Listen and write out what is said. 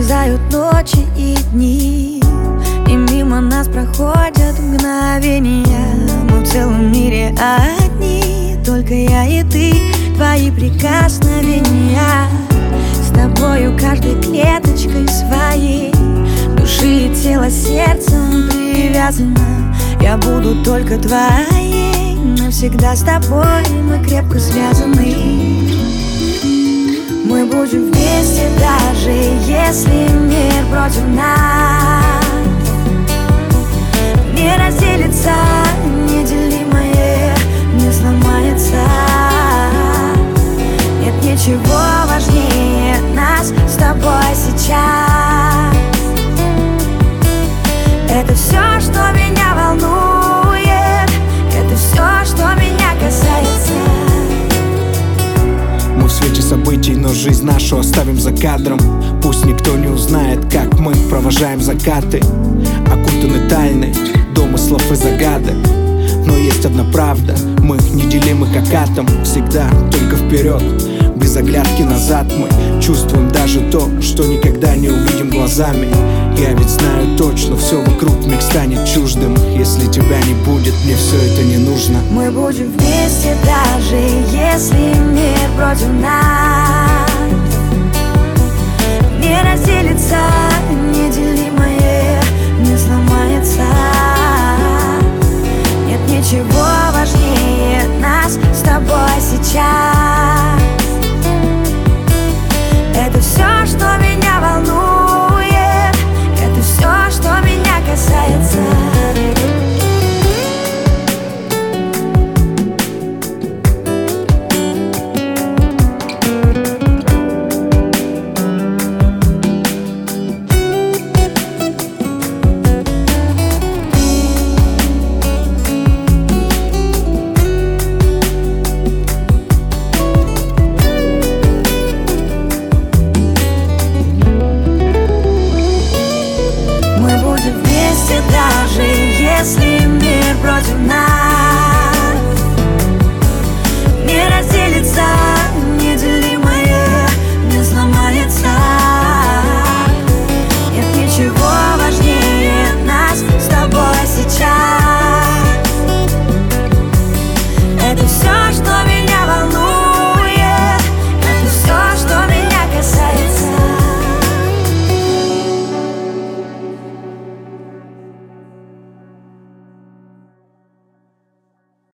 Исчезают ночи и дни, и мимо нас проходят мгновения. Мы в целом мире одни, только я и ты, твои прикосновения. С тобою каждой клеточкой своей души и тела сердцем привязана. Я буду только твоей, навсегда с тобой мы крепко связаны. Мы будем вместе, даже если мир против нас. Не разделится неделимое, не сломается. Нет ничего важнее нас с тобой сейчас. Это все, что меня волнует, это все, что меня касается. Мы в свете событий, но жизнь нашу оставим за кадром. Пусть никто не узнает, как мы провожаем закаты, окутаны тайной домыслов и загадок. Но есть одна правда, мы неделимы как атом. Всегда только вперед, без оглядки назад. Мы чувствуем даже то, что никогда не увидим глазами. Я ведь знаю точно, все вокруг миг станет чуждым. Если тебя не будет, мне все это не нужно. Мы будем вместе, даже если мир против нас. Не разделится неделимое, не сломается. Нет ничего важнее нас с тобой сейчас. Это все, что меня волнует, это все, что меня касается. Даже если мир против нас.